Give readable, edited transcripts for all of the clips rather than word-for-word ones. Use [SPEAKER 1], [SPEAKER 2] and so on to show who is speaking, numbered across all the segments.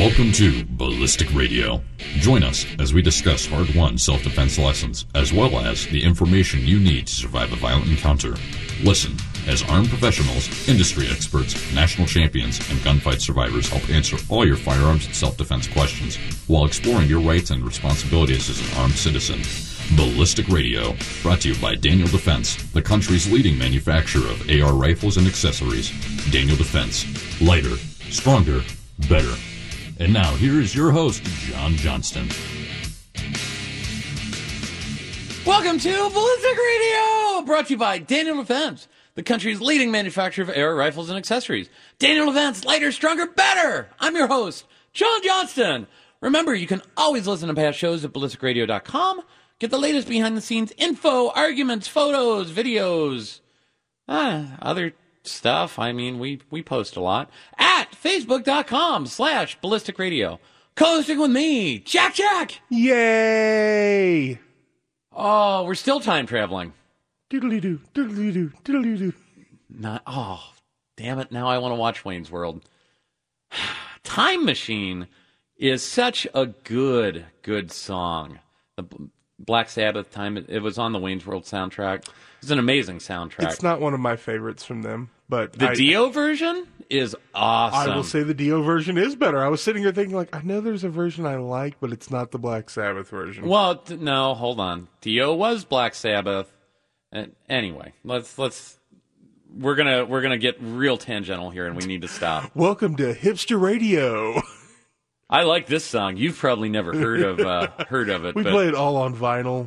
[SPEAKER 1] Welcome to Ballistic Radio. Join us as we discuss hard-won self-defense lessons, as well as the information you need to survive a violent encounter. Listen as armed professionals, industry experts, national champions, and gunfight survivors help answer all your firearms and self-defense questions while exploring your rights and responsibilities as an armed citizen. Ballistic Radio, brought to you by Daniel Defense, the country's leading manufacturer of AR rifles and accessories. Daniel Defense. Lighter, stronger, better. And now, here is your host, John Johnston.
[SPEAKER 2] Welcome to Ballistic Radio, brought to you by Daniel Defense, the country's leading manufacturer of AR rifles and accessories. Daniel Defense, lighter, stronger, better. I'm your host, John Johnston. Remember, you can always listen to past shows at ballisticradio.com. Get the latest behind-the-scenes info, arguments, photos, videos, other stuff. I mean, we post a lot at facebook.com/ballistic radio. Co-hosting with me, Jack.
[SPEAKER 3] Yay!
[SPEAKER 2] Oh, we're still time traveling.
[SPEAKER 3] Doodly-doo, doodly-doo, doodly-doo.
[SPEAKER 2] Damn it. Now I want to watch Wayne's World. Time Machine is such a good song. The Black Sabbath Time, it was on the Wayne's World soundtrack. It's an amazing soundtrack.
[SPEAKER 3] It's not one of my favorites from them, but
[SPEAKER 2] the Dio version is awesome.
[SPEAKER 3] I will say the Dio version is better. I was sitting here thinking, like, I know there's a version I like, but it's not the Black Sabbath version.
[SPEAKER 2] Well, no, hold on. Dio was Black Sabbath. Anyway, we're gonna get real tangential here, and we need to stop.
[SPEAKER 3] Welcome to Hipster Radio.
[SPEAKER 2] I like this song. You've probably never heard of it.
[SPEAKER 3] We play it all on vinyl.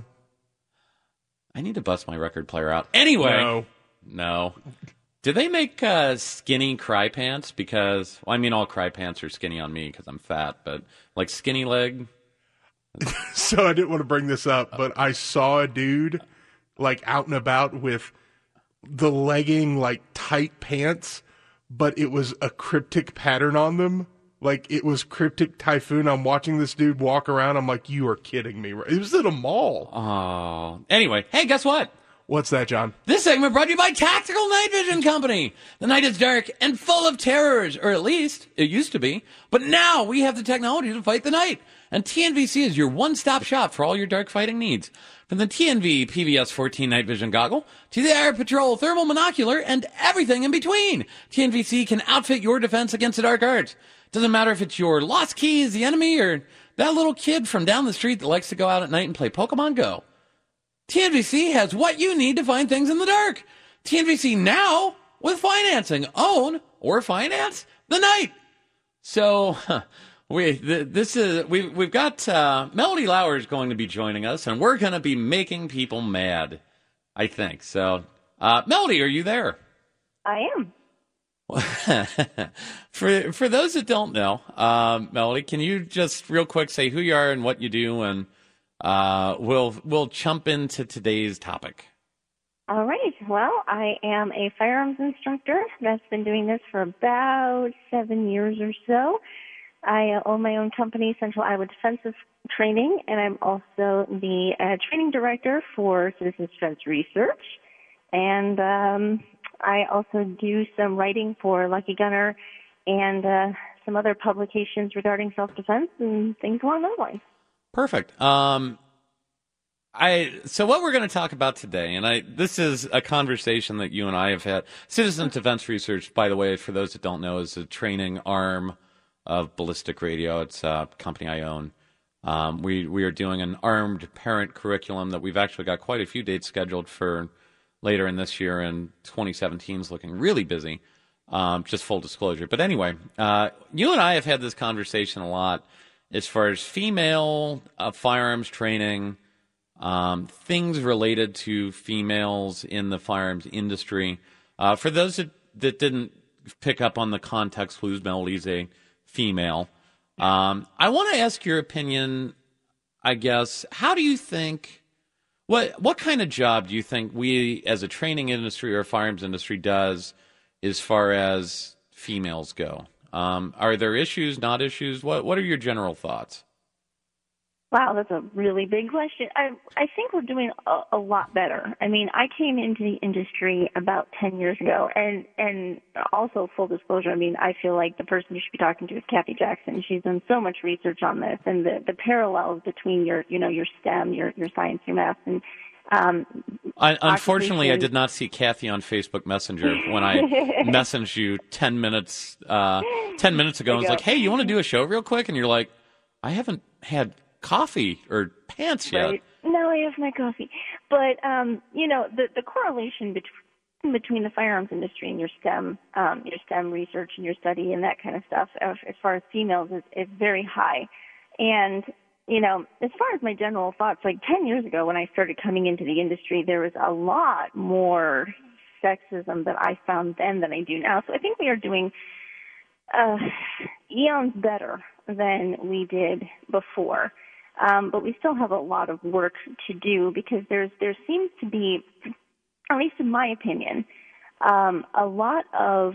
[SPEAKER 2] I need to bust my record player out. Anyway, no. Do they make skinny cry pants? Because all cry pants are skinny on me because I'm fat, but like skinny leg.
[SPEAKER 3] So I didn't want to bring this up, but I saw a dude like out and about with the legging like tight pants, but it was a cryptic pattern on them. Like, it was Cryptic Typhoon. I'm watching this dude walk around. I'm like, you are kidding me. It was at a mall.
[SPEAKER 2] Oh. Anyway, hey, guess what?
[SPEAKER 3] What's that, John?
[SPEAKER 2] This segment brought to you by Tactical Night Vision Company. The night is dark and full of terrors, or at least it used to be. But now we have the technology to fight the night. And TNVC is your one-stop shop for all your dark fighting needs. From the TNV PVS 14 Night Vision Goggle to the Air Patrol Thermal Monocular and everything in between, TNVC can outfit your defense against the dark arts. Doesn't matter if it's your lost keys, the enemy, or that little kid from down the street that likes to go out at night and play Pokemon Go. TNVC has what you need to find things in the dark. TNVC now with financing. Own or finance the night. So we've got Melody Lowers going to be joining us, and we're going to be making people mad, I think. So, Melody, are you there?
[SPEAKER 4] I am.
[SPEAKER 2] For those that don't know, Melody, can you just real quick say who you are and what you do, and we'll jump into today's topic.
[SPEAKER 4] All right. Well, I am a firearms instructor that's been doing this for about 7 years or so. I own my own company, Central Iowa Defensive Training, and I'm also the training director for Citizens Defense Research. And I also do some writing for Lucky Gunner and some other publications regarding self-defense and things along those lines.
[SPEAKER 2] Perfect. So what we're going to talk about today, and this is a conversation that you and I have had. Citizen Defense Research, by the way, for those that don't know, is a training arm of Ballistic Radio. It's a company I own. We are doing an armed parent curriculum that we've actually got quite a few dates scheduled for later in this year, and 2017 is looking really busy, just full disclosure. But anyway, you and I have had this conversation a lot as far as female firearms training, things related to females in the firearms industry. For those that didn't pick up on the context clues, Melody's a female. I want to ask your opinion, I guess. How do you think... What kind of job do you think we, as a training industry or firearms industry, does as far as females go? Are there issues, not issues? What are your general thoughts?
[SPEAKER 4] Wow, that's a really big question. I think we're doing a lot better. I mean, I came into the industry about 10 years ago, and also full disclosure, I mean, I feel like the person you should be talking to is Kathy Jackson. She's done so much research on this, and the parallels between your STEM, your science, your math, and
[SPEAKER 2] Unfortunately, I
[SPEAKER 4] occupation.
[SPEAKER 2] did not see Kathy on Facebook Messenger when I messaged you 10 minutes ago. And was like, hey, you want to do a show real quick? And you're like, I haven't had coffee or pants yet.
[SPEAKER 4] Right. No, I have my coffee. But, the correlation between the firearms industry and your STEM research and your study and that kind of stuff, as far as females, is very high. And, as far as my general thoughts, like 10 years ago when I started coming into the industry, there was a lot more sexism that I found then than I do now. So I think we are doing eons better than we did before. But we still have a lot of work to do because there seems to be, at least in my opinion, a lot of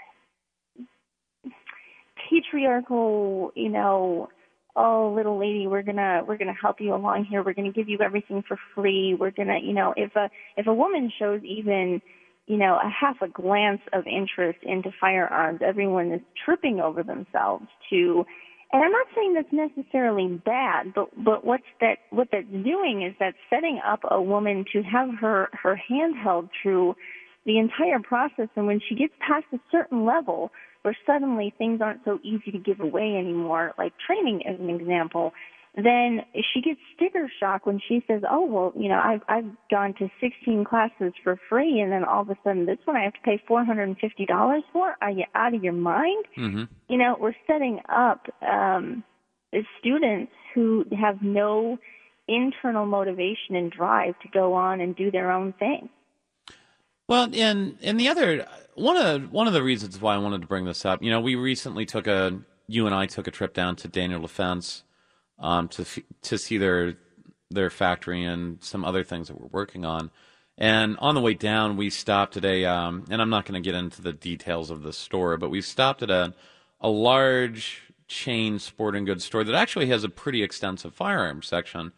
[SPEAKER 4] patriarchal, oh, little lady, we're gonna help you along here. We're gonna give you everything for free. We're gonna, if a woman shows even, a half a glance of interest into firearms, everyone is tripping over themselves to. And I'm not saying that's necessarily bad, but what that's doing is that's setting up a woman to have her hand held through the entire process. And when she gets past a certain level where suddenly things aren't so easy to give away anymore, like training as an example, then she gets sticker shock when she says, oh, well, I've gone to 16 classes for free, and then all of a sudden this one I have to pay $450 for? Are you out of your mind?
[SPEAKER 2] Mm-hmm.
[SPEAKER 4] We're setting up students who have no internal motivation and drive to go on and do their own thing.
[SPEAKER 2] Well, and the other one of the reasons why I wanted to bring this up, we recently you and I took a trip down to Daniel Defense to see their factory and some other things that we're working on. And on the way down, we stopped at and I'm not going to get into the details of the store, but we stopped at a large chain sporting goods store that actually has a pretty extensive firearms section.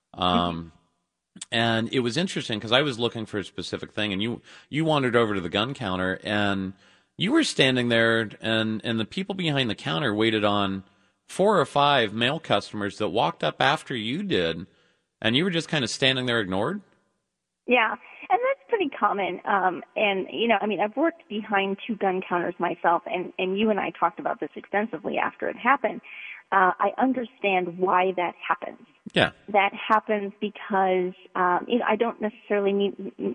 [SPEAKER 2] And it was interesting because I was looking for a specific thing, and you wandered over to the gun counter, and you were standing there, and the people behind the counter waited on 4 or 5 male customers that walked up after you did, and you were just kind of standing there ignored?
[SPEAKER 4] Yeah, and that's pretty common. I've worked behind 2 gun counters myself, and you and I talked about this extensively after it happened. I understand why that happens.
[SPEAKER 2] Yeah.
[SPEAKER 4] That happens because, I don't necessarily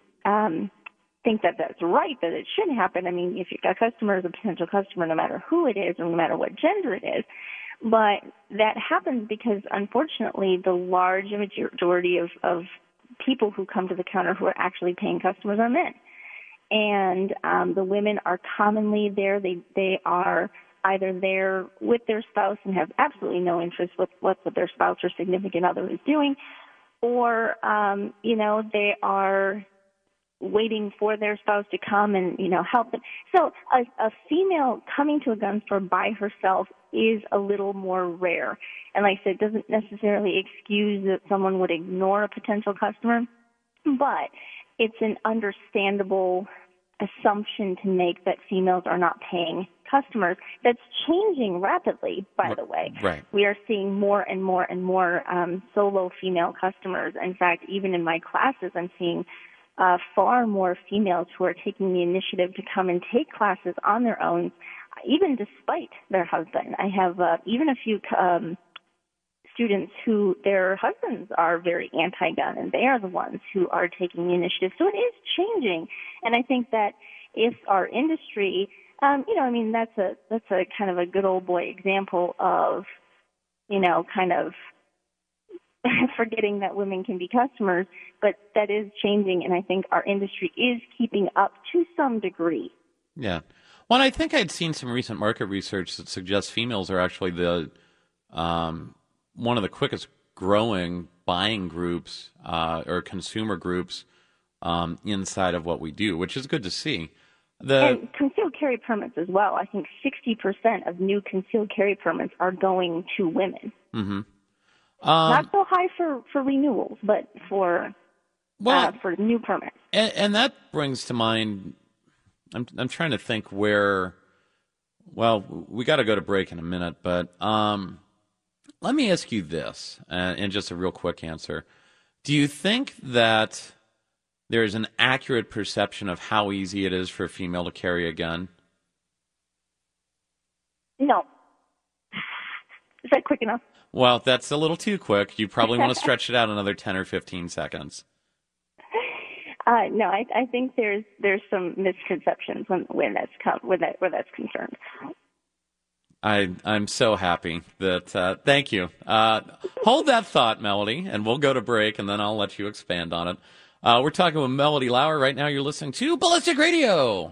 [SPEAKER 4] think that that's right, that it should happen. I mean, if a customer is a potential customer, no matter who it is or no matter what gender it is, but that happens because, unfortunately, the large majority of people who come to the counter who are actually paying customers are men. And the women are commonly there. They are either there with their spouse and have absolutely no interest with what their spouse or significant other is doing, or, they are waiting for their spouse to come and, help them. So a female coming to a gun store by herself is a little more rare. And like I said, it doesn't necessarily excuse that someone would ignore a potential customer, but it's an understandable assumption to make that females are not paying customers. That's changing rapidly, by the way.
[SPEAKER 2] Right.
[SPEAKER 4] We are seeing more and more and more solo female customers. In fact, even in my classes, I'm seeing far more females who are taking the initiative to come and take classes on their own, even despite their husband. I have even a few students who their husbands are very anti-gun, and they are the ones who are taking the initiative. So it is changing, and I think that if our industry, that's a kind of a good old boy example of, kind of forgetting that women can be customers, but that is changing, and I think our industry is keeping up to some degree.
[SPEAKER 2] Yeah. Well, I think I'd seen some recent market research that suggests females are actually the one of the quickest growing buying groups or consumer groups inside of what we do, which is good to see.
[SPEAKER 4] And concealed carry permits as well. I think 60% of new concealed carry permits are going to women.
[SPEAKER 2] Mm-hmm.
[SPEAKER 4] Not so high for renewals, but for new permits.
[SPEAKER 2] And that brings to mind, I'm trying to think where. Well, we got to go to break in a minute, but let me ask you this, and just a real quick answer. Do you think that there is an accurate perception of how easy it is for a female to carry a gun?
[SPEAKER 4] No. Is that quick enough?
[SPEAKER 2] Well, that's a little too quick. You probably want to stretch it out another 10 or 15 seconds.
[SPEAKER 4] No, I think there's some misconceptions when that's concerned.
[SPEAKER 2] I'm so happy that. Thank you. Hold that thought, Melody, and we'll go to break, and then I'll let you expand on it. We're talking with Melody Lauer right now. You're listening to Ballistic Radio.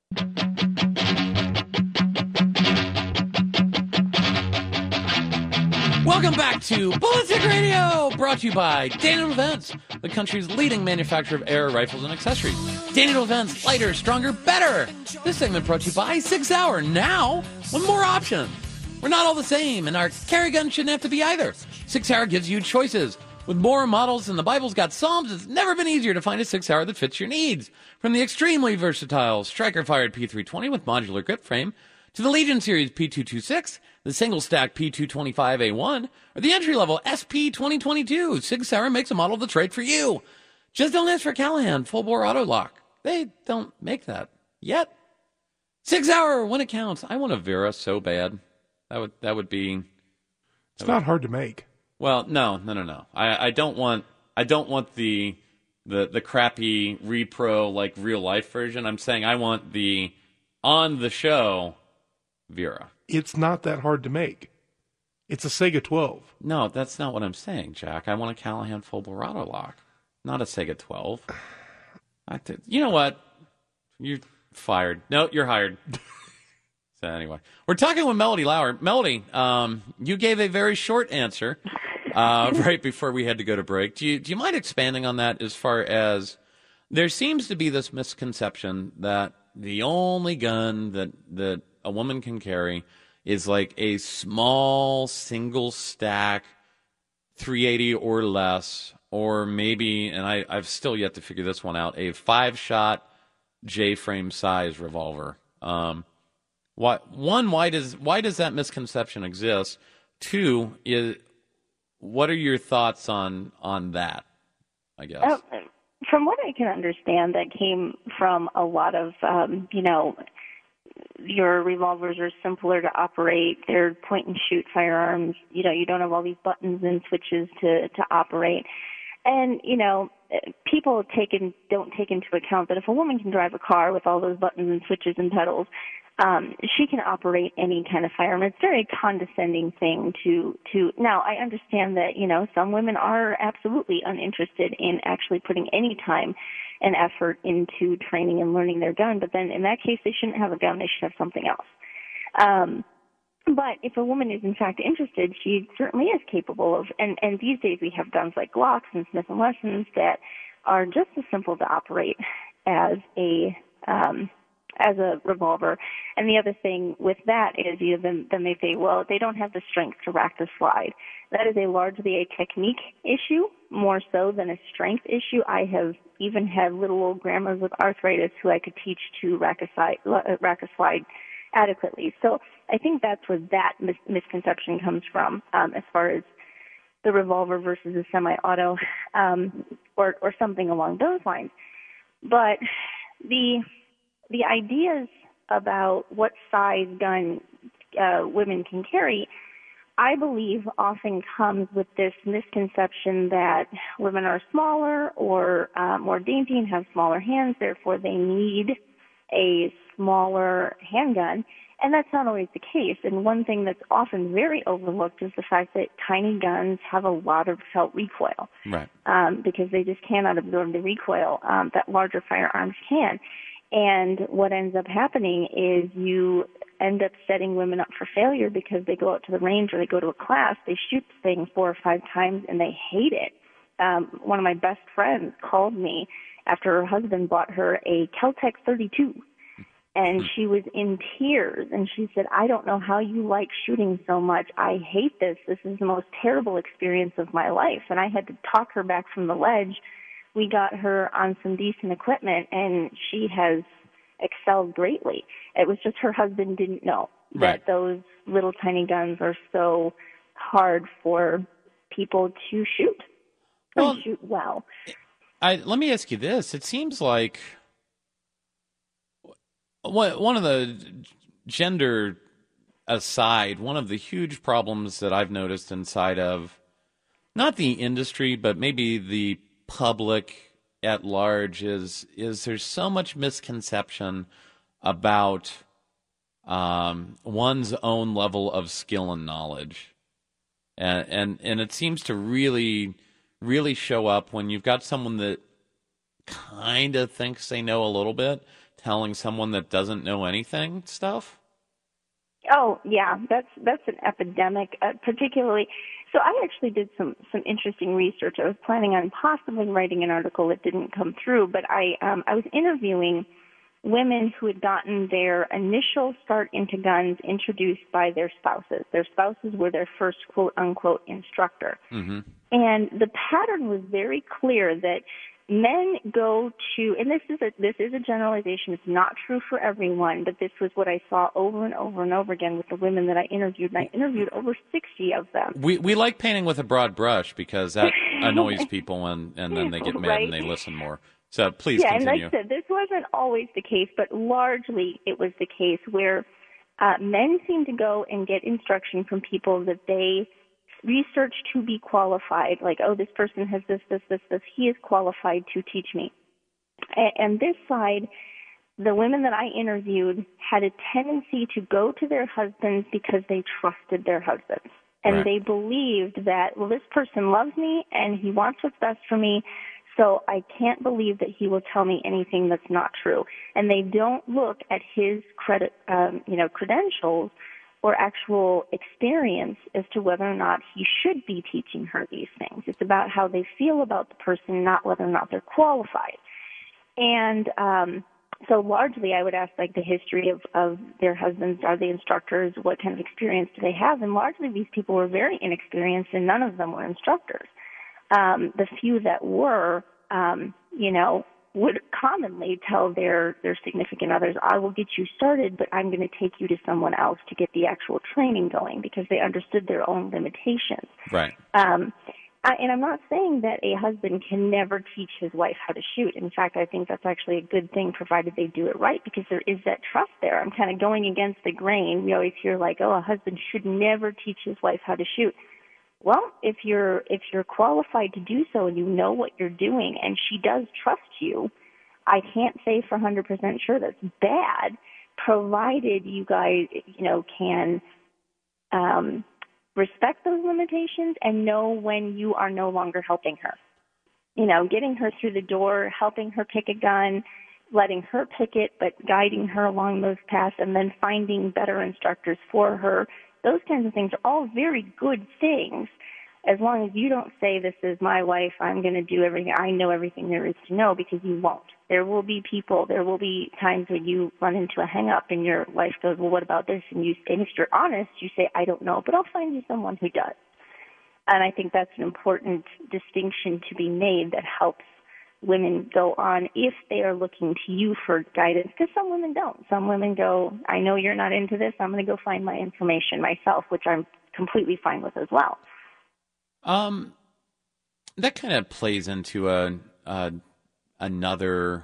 [SPEAKER 2] Welcome back to Ballistic Radio, brought to you by Daniel Defense, the country's leading manufacturer of air rifles and accessories. Daniel Defense, lighter, stronger, better. This segment brought to you by Sig Sauer, now with more options. We're not all the same, and our carry gun shouldn't have to be either. Sig Sauer gives you choices. With more models than the Bible's got Psalms, it's never been easier to find a Sig Sauer that fits your needs. From the extremely versatile striker-fired P320 with modular grip frame, to the Legion Series P226, the single-stack P225A1, or the entry-level SP2022, Sig Sauer makes a model that's right for you. Just don't ask for Callahan full-bore auto lock. They don't make that yet. Sig Sauer, when it counts. I want a Vera so bad. That would be.
[SPEAKER 3] It's not hard to make.
[SPEAKER 2] Well, no. I don't want the crappy repro like real life version. I'm saying I want the on the show Vera.
[SPEAKER 3] It's not that hard to make. It's a Sega 12.
[SPEAKER 2] No, that's not what I'm saying, Jack. I want a Callahan full bore auto lock, not a Sega 12. You know what? You're fired. No, you're hired. So anyway, we're talking with Melody Lauer. Melody, you gave a very short answer right before we had to go to break. Do you mind expanding on that as far as there seems to be this misconception that the only gun that a woman can carry is like a small single stack 380 or less, or maybe, and I've still yet to figure this one out, a 5-shot J-frame size revolver. Why does that misconception exist? Two, what are your thoughts on that, I guess?
[SPEAKER 4] From what I can understand, that came from a lot of, your revolvers are simpler to operate. They're point-and-shoot firearms. You don't have all these buttons and switches to operate. And, people don't take into account that if a woman can drive a car with all those buttons and switches and pedals, she can operate any kind of firearm. It's a very condescending thing to. Now, I understand that, some women are absolutely uninterested in actually putting any time and effort into training and learning their gun, but then in that case, they shouldn't have a gun. They should have something else. But if a woman is in fact interested, she certainly is capable of, and these days we have guns like Glocks and Smith & Wessons that are just as simple to operate as a revolver. And the other thing with that is then they say, well, they don't have the strength to rack the slide. That is largely a technique issue, more so than a strength issue. I have even had little old grandmas with arthritis who I could teach to rack a slide adequately. So I think that's where that misconception comes from, as far as the revolver versus a semi-auto, or something along those lines. But the ideas about what size gun women can carry, I believe, often comes with this misconception that women are smaller or more dainty and have smaller hands, therefore they need a smaller handgun. And that's not always the case. And one thing that's often very overlooked is the fact that tiny guns have a lot of felt recoil.
[SPEAKER 2] Right.
[SPEAKER 4] Because they just cannot absorb the recoil that larger firearms can. And what ends up happening is you end up setting women up for failure because they go out to the range or they go to a class, they shoot things 4 or 5 times and they hate it. One of my best friends called me after her husband bought her a Kel-Tec 32. And she was in tears, and she said, I don't know how you like shooting so much. I hate this. This is the most terrible experience of my life. And I had to talk her back from the ledge. We got her on some decent equipment, and she has excelled greatly. It was just her husband didn't know that those little tiny guns are so hard for people to shoot and shoot well.
[SPEAKER 2] Let me ask you this. It seems like one of the gender aside, one of the huge problems that I've noticed inside of not the industry, but maybe the public at large is there's so much misconception about one's own level of skill and knowledge. And it seems to really, really show up when you've got someone that kind of thinks they know a little bit, telling someone that doesn't know anything stuff.
[SPEAKER 4] Oh, yeah, that's an epidemic, particularly. So I actually did some interesting research. I was planning on possibly writing an article that didn't come through, but I was interviewing women who had gotten their initial start into guns introduced by their spouses. Their spouses were their first quote-unquote instructor. Mm-hmm. And the pattern was very clear that men go to, and this is a generalization. It's not true for everyone, but this was what I saw over and over and over again with the women that I interviewed, and I interviewed over 60 of them.
[SPEAKER 2] We like painting with a broad brush because that annoys people, and then they get mad and they listen more. So please continue.
[SPEAKER 4] Yeah, and like I said, this wasn't always the case, but largely it was the case where men seem to go and get instruction from people that they research to be qualified, like, oh, this person has this, he is qualified to teach me. And this side, the women that I interviewed had a tendency to go to their husbands because they trusted their husbands. And they believed that, well, this person loves me and he wants what's best for me, so I can't believe that he will tell me anything that's not true. And they don't look at his credentials or actual experience as to whether or not he should be teaching her these things. It's about how they feel about the person, not whether or not they're qualified. And so largely I would ask, like, the history of their husbands. Are they instructors? What kind of experience do they have? And largely these people were very inexperienced, and none of them were instructors. The few that were, would commonly tell their significant others, I will get you started, but I'm going to take you to someone else to get the actual training going, because they understood their own limitations.
[SPEAKER 2] Right.
[SPEAKER 4] And I'm not saying that a husband can never teach his wife how to shoot. In fact, I think that's actually a good thing, provided they do it right, because there is that trust there. I'm kind of going against the grain. We always hear, like, oh, a husband should never teach his wife how to shoot. Well, if you're qualified to do so and you know what you're doing and she does trust you, I can't say for 100% sure that's bad, provided you guys, can respect those limitations and know when you are no longer helping her. Getting her through the door, helping her pick a gun, letting her pick it, but guiding her along those paths, and then finding better instructors for her. Those kinds of things are all very good things, as long as you don't say, this is my wife, I'm going to do everything, I know everything there is to know, because you won't. There will be times when you run into a hang-up and your wife goes, well, what about this? And if you're honest, you say, I don't know, but I'll find you someone who does. And I think that's an important distinction to be made that helps women go on if they are looking to you for guidance, because some women don't. Some women go, I know you're not into this, I'm going to go find my information myself, which I'm completely fine with as well.
[SPEAKER 2] That kind of plays into another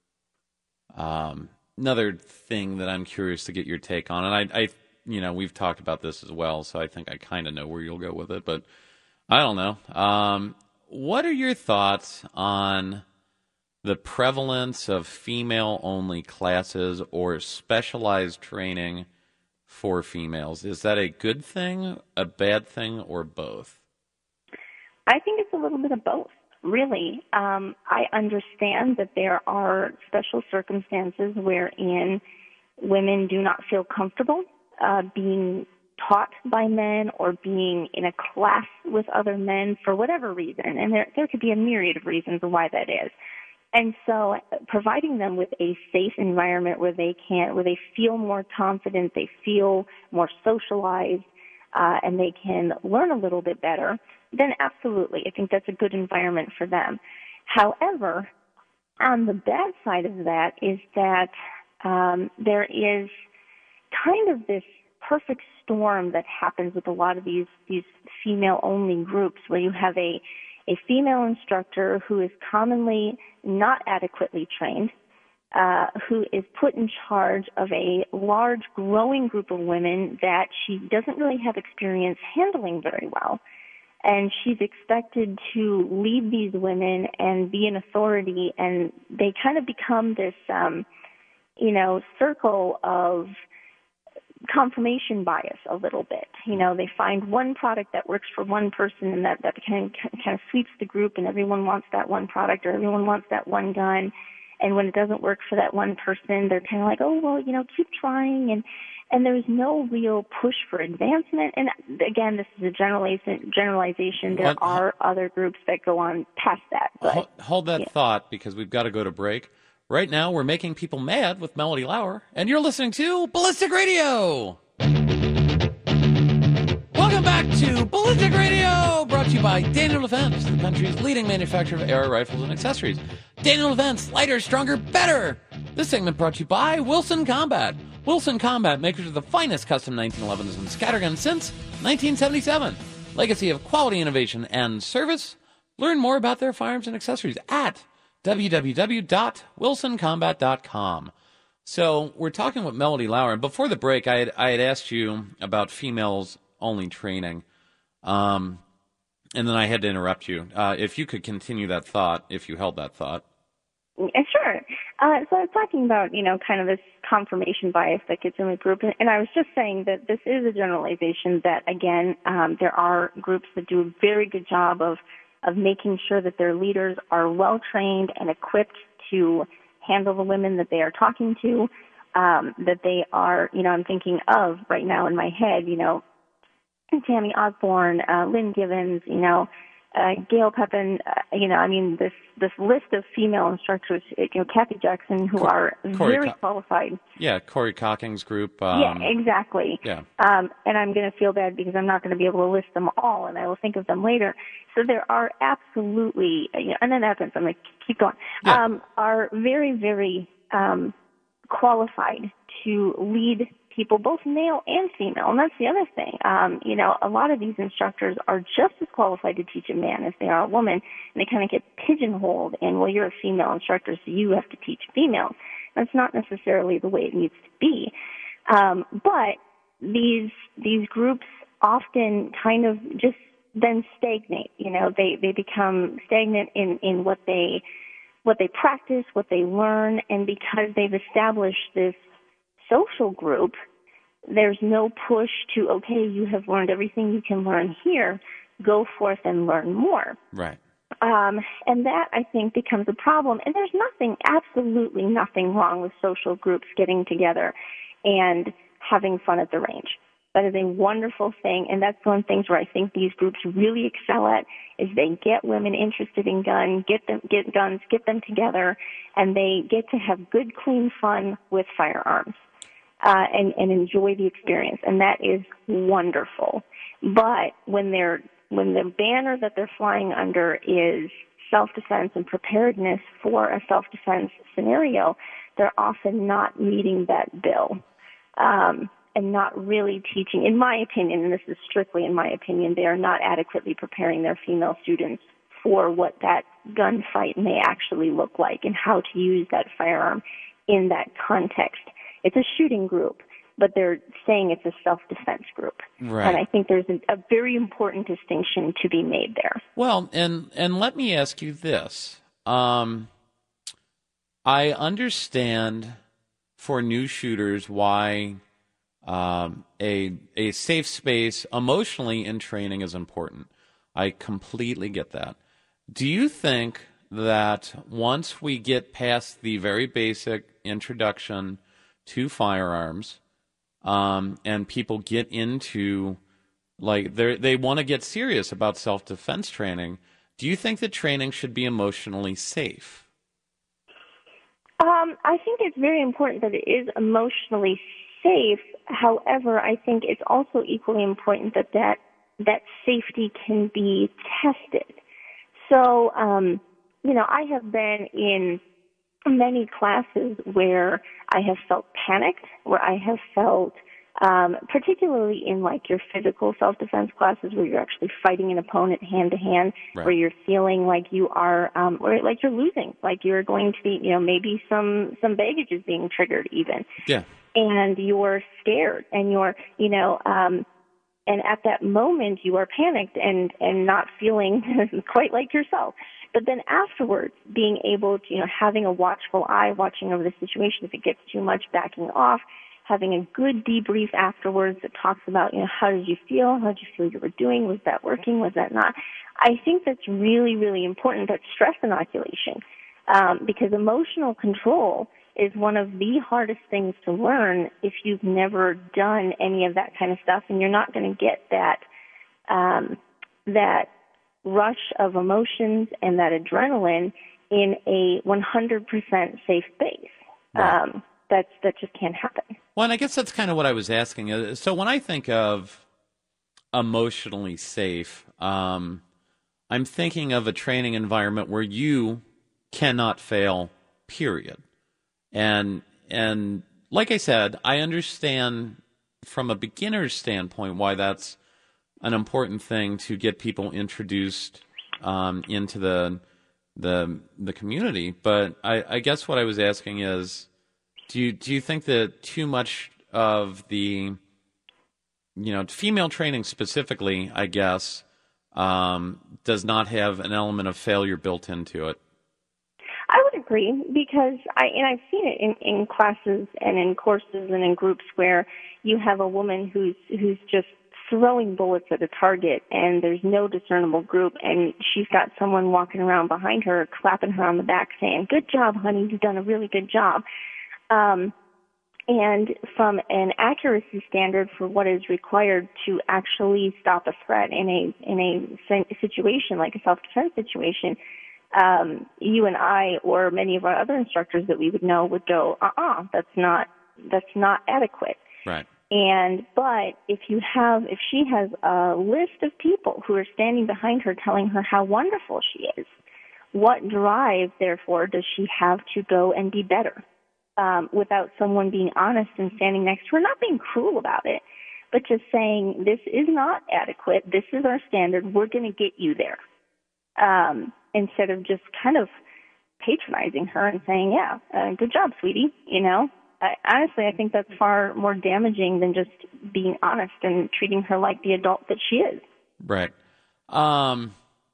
[SPEAKER 2] thing that I'm curious to get your take on, and I we've talked about this as well, so I think I kind of know where you'll go with it, but I don't know. What are your thoughts on the prevalence of female-only classes or specialized training for females? Is that a good thing, a bad thing, or both?
[SPEAKER 4] I think it's a little bit of both, really. I understand that there are special circumstances wherein women do not feel comfortable being taught by men or being in a class with other men for whatever reason. And there could be a myriad of reasons why that is. And so providing them with a safe environment where they feel more confident, they feel more socialized, and they can learn a little bit better, then absolutely, I think that's a good environment for them. However, on the bad side of that is that there is kind of this perfect storm that happens with a lot of these female-only groups where you have a female instructor who is commonly not adequately trained, who is put in charge of a large growing group of women that she doesn't really have experience handling very well. And she's expected to lead these women and be an authority, and they kind of become this, circle of confirmation bias a little bit. They find one product that works for one person, and that kind of sweeps the group, and everyone wants that one product or everyone wants that one gun. And when it doesn't work for that one person, they're kind of like, oh, well, keep trying. And there's no real push for advancement. And again, this is a generalization. There are other groups that go on past that. But,
[SPEAKER 2] hold that thought, because we've got to go to break. Right now, we're making people mad with Melody Lauer, and you're listening to Ballistic Radio. Welcome back to Ballistic Radio, brought to you by Daniel Defense, the country's leading manufacturer of air rifles and accessories. Daniel Defense, lighter, stronger, better. This segment brought to you by Wilson Combat. Wilson Combat, makers of the finest custom 1911s and scatterguns since 1977. Legacy of quality, innovation, and service. Learn more about their firearms and accessories at www.wilsoncombat.com. So we're talking with Melody Lauer. And before the break, I had asked you about females-only training. And then I had to interrupt you. If you could continue that thought, if you held that thought.
[SPEAKER 4] Sure. So I was talking about, kind of this confirmation bias that gets in the group. And I was just saying that this is a generalization that, again, there are groups that do a very good job of making sure that their leaders are well-trained and equipped to handle the women that they are talking to, that they are, I'm thinking of right now in my head, Tammy Osborne, Lynn Givens, Gail Pepin, this list of female instructors, Kathy Jackson, who are very qualified.
[SPEAKER 2] Yeah, Corey Cocking's group.
[SPEAKER 4] Yeah, exactly.
[SPEAKER 2] Yeah.
[SPEAKER 4] And I'm going to feel bad because I'm not going to be able to list them all, and I will think of them later. So there are absolutely, and then Evans, I'm going to keep going, are very, very qualified to lead people, both male and female, and that's the other thing. A lot of these instructors are just as qualified to teach a man as they are a woman, and they kind of get pigeonholed in, well, you're a female instructor, so you have to teach females. That's not necessarily the way it needs to be. But these groups often kind of just then stagnate. They become stagnant in what they practice, what they learn, and because they've established this social group, there's no push to, okay, you have learned everything you can learn here, go forth and learn more.
[SPEAKER 2] Right.
[SPEAKER 4] And that, I think, becomes a problem. And there's absolutely nothing wrong with social groups getting together and having fun at the range. That is a wonderful thing, and that's one of the things where I think these groups really excel at, is they get women interested in guns, get them together, and they get to have good, clean fun with firearms. And enjoy the experience, and that is wonderful. But when the banner that they're flying under is self-defense and preparedness for a self-defense scenario, they're often not meeting that bill, and not really teaching, in my opinion, and this is strictly in my opinion, they are not adequately preparing their female students for what that gunfight may actually look like and how to use that firearm in that context. It's a shooting group, but they're saying it's a self-defense group.
[SPEAKER 2] Right.
[SPEAKER 4] And I think there's a very important distinction to be made there.
[SPEAKER 2] Well, and let me ask you this. I understand for new shooters why a safe space emotionally in training is important. I completely get that. Do you think that once we get past the very basic introduction to firearms, and people get into, they want to get serious about self-defense training, do you think that training should be emotionally safe?
[SPEAKER 4] I think it's very important that it is emotionally safe. However, I think it's also equally important that safety can be tested. So, I have been in many classes where I have felt panicked, where I have felt, particularly in like your physical self-defense classes where you're actually fighting an opponent hand to hand,
[SPEAKER 2] Right.
[SPEAKER 4] where you're feeling like you are, or like you're losing, like you're going to be, maybe some baggage is being triggered even.
[SPEAKER 2] Yeah.
[SPEAKER 4] And you're scared and you're, and at that moment you are panicked and not feeling quite like yourself. But then afterwards, being able to, having a watchful eye, watching over the situation, if it gets too much, backing off, having a good debrief afterwards that talks about, how did you feel? How did you feel you were doing? Was that working? Was that not? I think that's really, really important. That's stress inoculation, because emotional control is one of the hardest things to learn if you've never done any of that kind of stuff, and you're not going to get that rush of emotions and that adrenaline in a 100% safe space.
[SPEAKER 2] Right.
[SPEAKER 4] That just can't happen.
[SPEAKER 2] Well, and I guess that's kind of what I was asking. So when I think of emotionally safe, I'm thinking of a training environment where you cannot fail, period. And like I said, I understand from a beginner's standpoint why that's an important thing to get people introduced into the community. But I guess what I was asking is, do you think that too much of the female training specifically, I guess, does not have an element of failure built into it?
[SPEAKER 4] I would agree, because I've seen it in classes and in courses and in groups where you have a woman who's just throwing bullets at a target and there's no discernible group, and she's got someone walking around behind her clapping her on the back saying, "Good job, honey, you've done a really good job." And from an accuracy standard for what is required to actually stop a threat in a situation like a self-defense situation, you and I or many of our other instructors that we would know would go, that's not adequate.
[SPEAKER 2] Right.
[SPEAKER 4] But if she has a list of people who are standing behind her telling her how wonderful she is, what drive, therefore, does she have to go and be better? Without someone being honest and standing next to her, not being cruel about it, but just saying, this is not adequate, this is our standard, we're going to get you there. Instead of just kind of patronizing her and saying, good job, sweetie, Honestly, I think that's far more damaging than just being honest and treating her like the adult that she is.
[SPEAKER 2] Right. Well,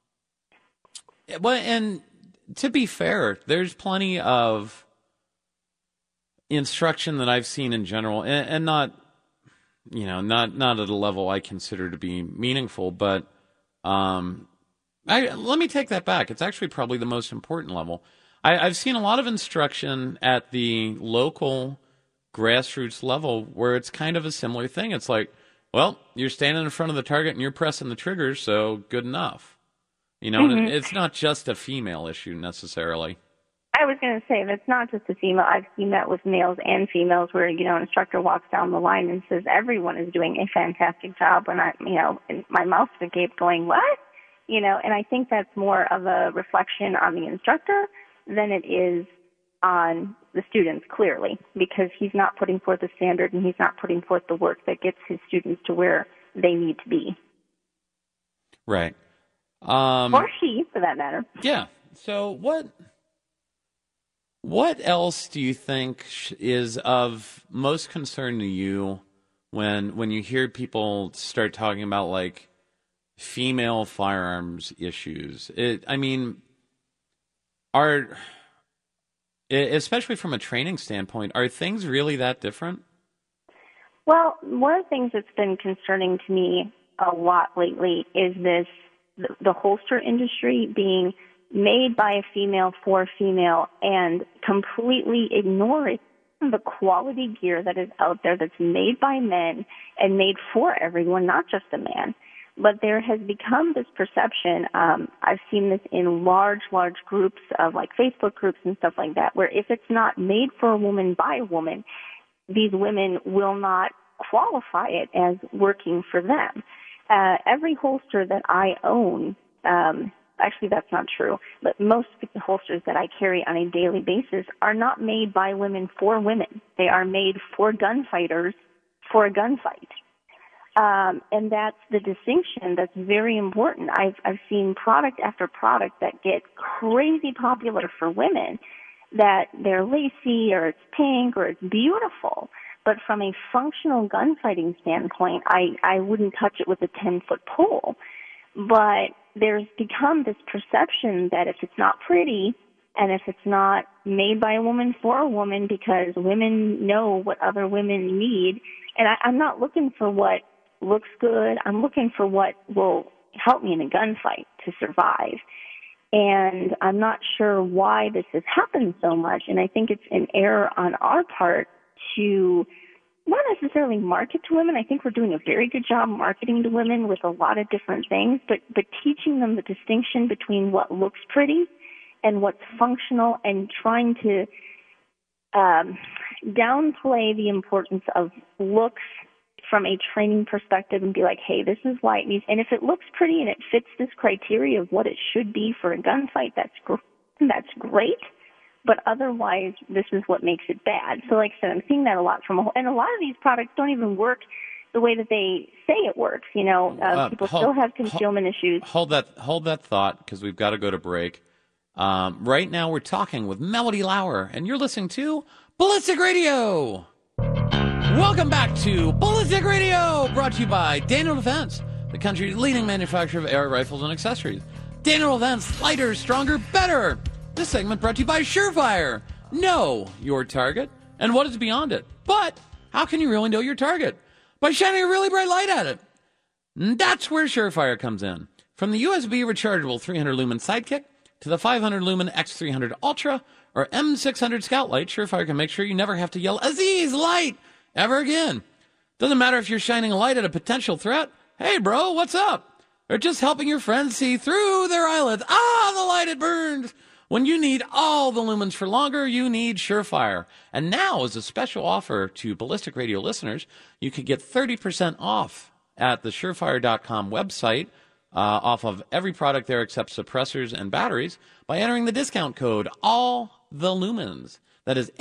[SPEAKER 2] and to be fair, there's plenty of instruction that I've seen in general, and not at a level I consider to be meaningful, but let me take that back. It's actually probably the most important level. I've seen a lot of instruction at the local grassroots level where it's kind of a similar thing. It's like, well, you're standing in front of the target and you're pressing the trigger, so good enough.
[SPEAKER 4] Mm-hmm.
[SPEAKER 2] It's not just a female issue necessarily.
[SPEAKER 4] I was going to say, that's not just a female. I've seen that with males and females where, an instructor walks down the line and says, everyone is doing a fantastic job. And my mouth agape going, what? And I think that's more of a reflection on the instructor than it is on the students, clearly, because he's not putting forth a standard and he's not putting forth the work that gets his students to where they need to be.
[SPEAKER 2] Right.
[SPEAKER 4] Or she, for that matter.
[SPEAKER 2] Yeah. So what else do you think is of most concern to you when you hear people start talking about, like, female firearms issues? Especially from a training standpoint, are things really that different?
[SPEAKER 4] Well, one of the things that's been concerning to me a lot lately is the holster industry being made by a female for a female and completely ignoring the quality gear that is out there that's made by men and made for everyone, not just a man. But there has become this perception, I've seen this in large groups of like Facebook groups and stuff like that, where if it's not made for a woman by a woman, these women will not qualify it as working for them. Every holster that I own, actually that's not true, but most of the holsters that I carry on a daily basis are not made by women for women. They are made for gunfighters for a gunfight. And that's the distinction that's very important. I've seen product after product that get crazy popular for women, that they're lacy or it's pink or it's beautiful. But from a functional gunfighting standpoint, I wouldn't touch it with a 10-foot pole. But there's become this perception that if it's not pretty and if it's not made by a woman for a woman, because women know what other women need, and I'm not looking for what looks good. I'm looking for what will help me in a gunfight to survive. And I'm not sure why this has happened so much. And I think it's an error on our part to not necessarily market to women. I think we're doing a very good job marketing to women with a lot of different things, but teaching them the distinction between what looks pretty and what's functional, and trying to downplay the importance of looks from a training perspective and be like, hey, this is why it needs, and if it looks pretty and it fits this criteria of what it should be for a gunfight, that's great. But otherwise, this is what makes it bad. So like I said, I'm seeing that a lot and a lot of these products don't even work the way that they say it works. You know, people still have concealment issues.
[SPEAKER 2] Hold that thought, because we've got to go to break. Right now we're talking with Melody Lauer, and you're listening to Ballistic Radio. Welcome back to Ballistic Radio, brought to you by Daniel Defense, the country's leading manufacturer of air rifles and accessories. Daniel Defense, lighter, stronger, better. This segment brought to you by Surefire. Know your target and what is beyond it. But how can you really know your target? By shining a really bright light at it. And that's where Surefire comes in. From the USB rechargeable 300 lumen Sidekick to the 500 lumen X300 Ultra or M600 Scout Light, Surefire can make sure you never have to yell Aziz light ever again. Doesn't matter if you're shining a light at a potential threat. Hey bro, what's up? Or just helping your friends see through their eyelids. Ah, the light, it burns. When you need all the lumens for longer, you need Surefire. And now, as a special offer to Ballistic Radio listeners, you can get 30% off at the Surefire.com website off of every product there except suppressors and batteries by entering the discount code ALLTHELUMENS. That is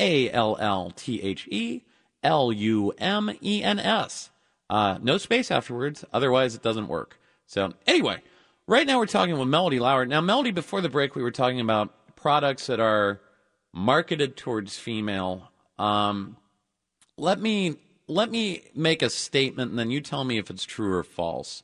[SPEAKER 2] ALLTHELUMENS. No space afterwards, otherwise it doesn't work. So anyway, right now we're talking with Melody Lauer. Now, Melody, before the break, we were talking about products that are marketed towards female. Let me make a statement, and then you tell me if it's true or false.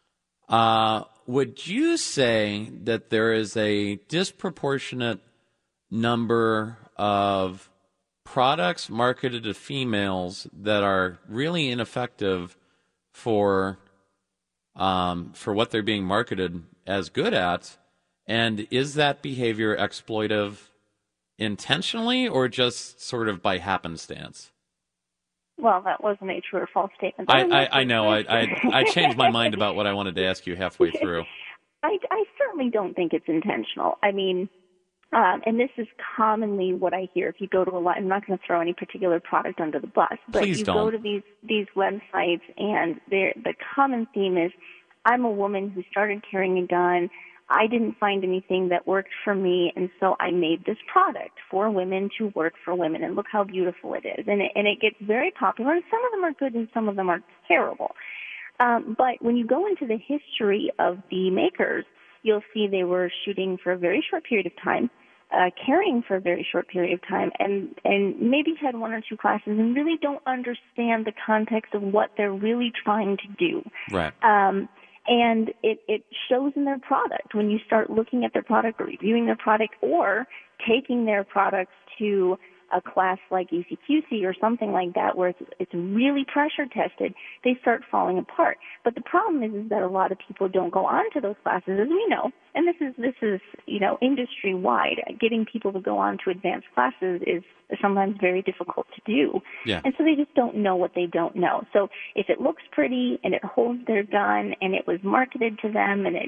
[SPEAKER 2] Would you say that there is a disproportionate number of products marketed to females that are really ineffective for what they're being marketed as good at? And is that behavior exploitive intentionally or just sort of by happenstance?
[SPEAKER 4] Well, that wasn't a true or false statement.
[SPEAKER 2] I know. I changed my mind about what I wanted to ask you halfway through.
[SPEAKER 4] I certainly don't think it's intentional. I mean, and this is commonly what I hear. If you go to a lot, I'm not going to throw any particular product under the bus, but
[SPEAKER 2] Please
[SPEAKER 4] you
[SPEAKER 2] don't.
[SPEAKER 4] go to these websites, and the common theme is, I'm a woman who started carrying a gun. I didn't find anything that worked for me, and so I made this product for women to work for women, and look how beautiful it is. And it gets very popular, and some of them are good and some of them are terrible. But when you go into the history of the makers, you'll see they were shooting for a very short period of time, carrying for a very short period of time, and maybe had one or two classes and really don't understand the context of what they're really trying to do.
[SPEAKER 2] Right.
[SPEAKER 4] And it shows in their product when you start looking at their product or reviewing their product or taking their products to a class like ECQC or something like that where it's really pressure tested, they start falling apart. But the problem is that a lot of people don't go on to those classes, as we know. And this is industry wide. Getting people to go on to advanced classes is sometimes very difficult to do.
[SPEAKER 2] Yeah.
[SPEAKER 4] And so they just don't know what they don't know. So if it looks pretty and it holds their gun and it was marketed to them and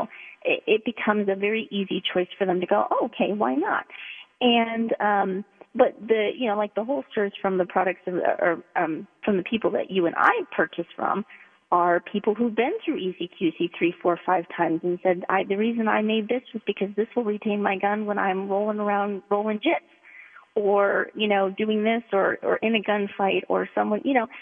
[SPEAKER 4] it becomes a very easy choice for them to go, oh, okay, why not? And but like the holsters from the products from the people that you and I purchase from are people who've been through ECQC 3, 4, 5 times and said, the reason I made this was because this will retain my gun when I'm rolling around rolling jits, or doing this, or in a gunfight, or someone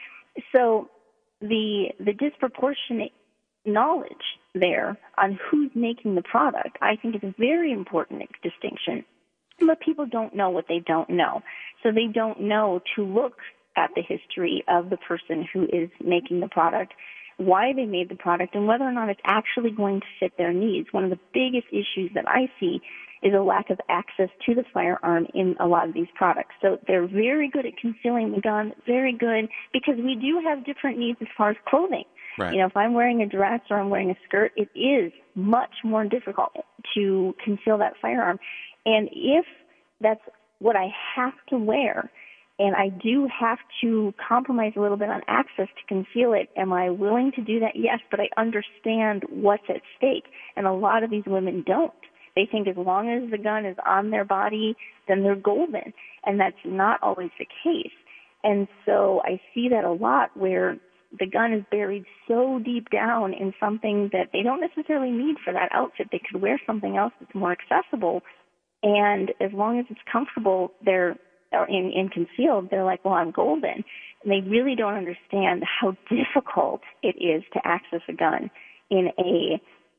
[SPEAKER 4] So the disproportionate knowledge there on who's making the product, I think, is a very important distinction. But people don't know what they don't know. So they don't know to look at the history of the person who is making the product, why they made the product, and whether or not it's actually going to fit their needs. One of the biggest issues that I see is a lack of access to the firearm in a lot of these products. So they're very good at concealing the gun, very good, because we do have different needs as far as clothing.
[SPEAKER 2] Right.
[SPEAKER 4] If I'm wearing a dress or I'm wearing a skirt, it is much more difficult to conceal that firearm. And if that's what I have to wear, and I do have to compromise a little bit on access to conceal it, am I willing to do that? Yes, but I understand what's at stake. And a lot of these women don't. They think as long as the gun is on their body, then they're golden. And that's not always the case. And so I see that a lot where the gun is buried so deep down in something that they don't necessarily need for that outfit. They could wear something else that's more accessible. And as long as it's comfortable, they're in concealed, they're like, well, I'm golden. And they really don't understand how difficult it is to access a gun in a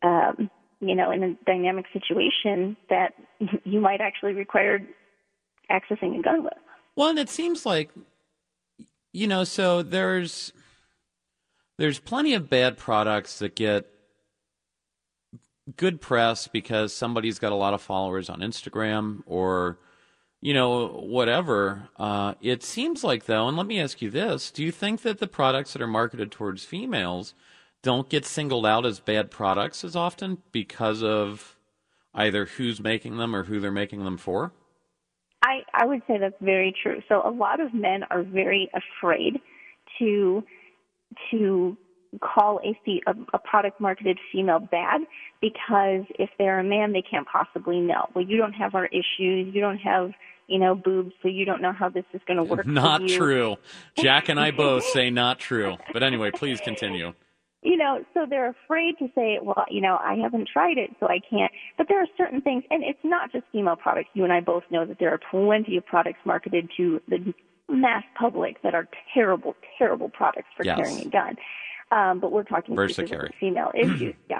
[SPEAKER 4] dynamic situation that you might actually require accessing a gun with.
[SPEAKER 2] Well, and it seems like, so there's plenty of bad products that get good press because somebody's got a lot of followers on Instagram or, whatever. It seems like, though, and let me ask you this, do you think that the products that are marketed towards females don't get singled out as bad products as often because of either who's making them or who they're making them for?
[SPEAKER 4] I would say that's very true. So a lot of men are very afraid to call a product marketed female bad, because if they're a man, they can't possibly know. Well, you don't have our issues. You don't have, boobs, so you don't know how this is going to work.
[SPEAKER 2] Not
[SPEAKER 4] for you.
[SPEAKER 2] True. Jack and I both say not true. But anyway, please continue.
[SPEAKER 4] So they're afraid to say, well, I haven't tried it, so I can't. But there are certain things, and it's not just female products. You and I both know that there are plenty of products marketed to the mass public that are terrible, terrible products for carrying a gun. But we're talking specifically female issues. Yeah.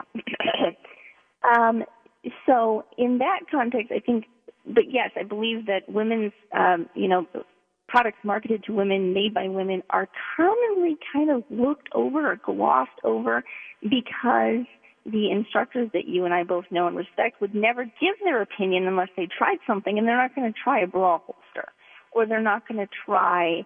[SPEAKER 4] So in that context, I think, but yes, I believe that women's, products marketed to women, made by women, are commonly kind of looked over or glossed over because the instructors that you and I both know and respect would never give their opinion unless they tried something, and they're not going to try a bra holster, or they're not going to try,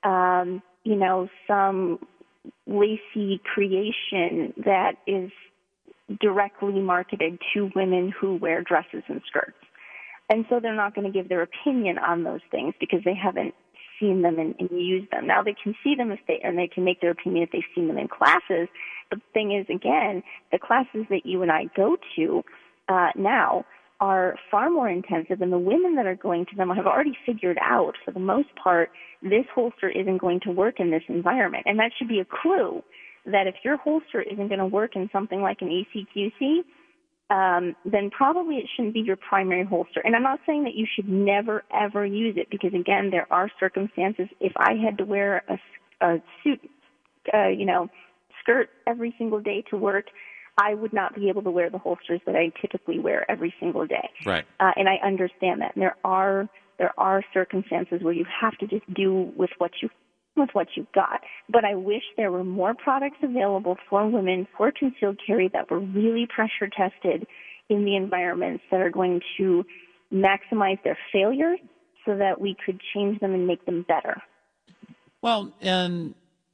[SPEAKER 4] some lacy creation that is directly marketed to women who wear dresses and skirts. And so they're not going to give their opinion on those things because they haven't seen them and used them. Now they can see them and they can make their opinion if they've seen them in classes. But the thing is, again, the classes that you and I go to now are far more intensive, and the women that are going to them have already figured out, for the most part, this holster isn't going to work in this environment. And that should be a clue that if your holster isn't going to work in something like an ECQC, then probably it shouldn't be your primary holster. And I'm not saying that you should never, ever use it, because, again, there are circumstances. If I had to wear a suit, skirt every single day to work, I would not be able to wear the holsters that I typically wear every single day.
[SPEAKER 2] Right.
[SPEAKER 4] And I understand that. And there are circumstances where you have to just do with what you've got. But I wish there were more products available for women for concealed carry that were really pressure tested in the environments that are going to maximize their failure so that we could change them and make them better.
[SPEAKER 2] Well, and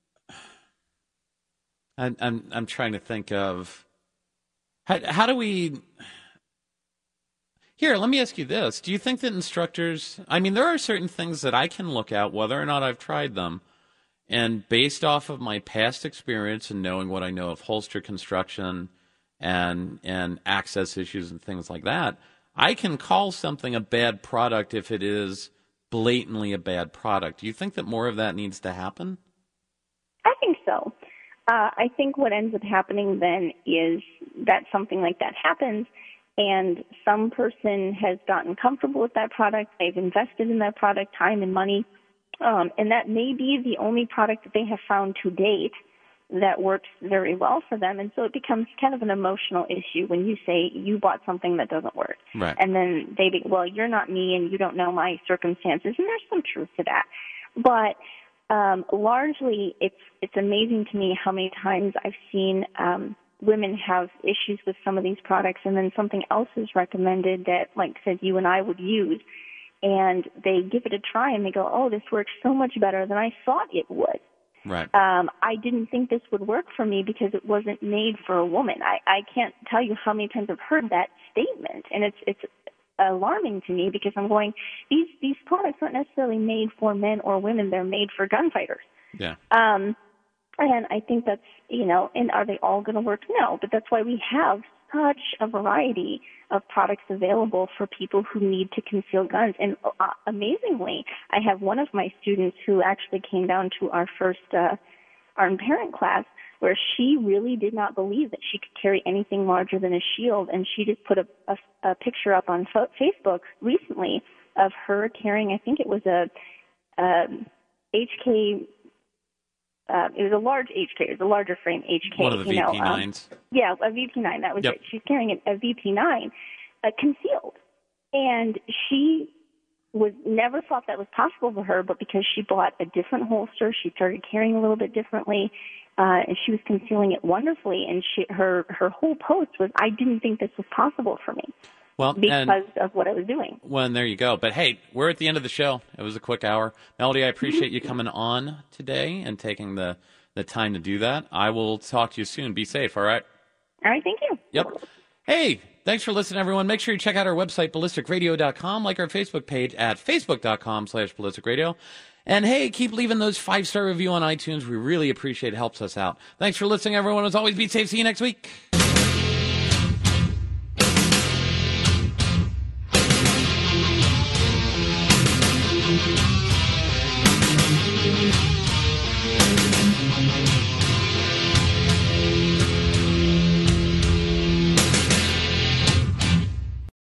[SPEAKER 2] I'm trying to think of how do we. Here, let me ask you this. Do you think that instructors, I mean, there are certain things that I can look at, whether or not I've tried them, and based off of my past experience and knowing what I know of holster construction and access issues and things like that, I can call something a bad product if it is blatantly a bad product. Do you think that more of that needs to happen?
[SPEAKER 4] I think so. I think what ends up happening then is that something like that happens, and some person has gotten comfortable with that product, they've invested in that product, time and money, and that may be the only product that they have found to date that works very well for them. And so it becomes kind of an emotional issue when you say you bought something that doesn't work.
[SPEAKER 2] Right.
[SPEAKER 4] And then they be, well, you're not me and you don't know my circumstances. And there's some truth to that. But largely, it's amazing to me how many times I've seen women have issues with some of these products, and then something else is recommended that, like said, you and I would use, and they give it a try and they go, oh, this works so much better than I thought it would.
[SPEAKER 2] Right.
[SPEAKER 4] I didn't think this would work for me because it wasn't made for a woman. I can't tell you how many times I've heard that statement, and it's alarming to me because I'm going, these products aren't necessarily made for men or women. They're made for gunfighters.
[SPEAKER 2] Yeah.
[SPEAKER 4] And I think that's, and are they all going to work? No, but that's why we have such a variety of products available for people who need to conceal guns. And amazingly, I have one of my students who actually came down to our first armed parent class where she really did not believe that she could carry anything larger than a shield, and she just put a picture up on Facebook recently of her carrying, I think it was a HK. It was a large HK. It was a larger frame HK.
[SPEAKER 2] One of the VP9s.
[SPEAKER 4] Yeah, a VP9. That was it. She's carrying a VP9 concealed. And she never thought that was possible for her, but because she bought a different holster, she started carrying a little bit differently, and she was concealing it wonderfully. And her whole post was, I didn't think this was possible for me.
[SPEAKER 2] Well,
[SPEAKER 4] because of what I was doing.
[SPEAKER 2] Well, and there you go. But, hey, we're at the end of the show. It was a quick hour. Melody, I appreciate you coming on today and taking the time to do that. I will talk to you soon. Be safe, all right?
[SPEAKER 4] All right, thank you.
[SPEAKER 2] Yep. Hey, thanks for listening, everyone. Make sure you check out our website, ballisticradio.com, like our Facebook page at facebook.com/ballisticradio. And, hey, keep leaving those 5-star review on iTunes. We really appreciate it. It helps us out. Thanks for listening, everyone. As always, be safe. See you next week.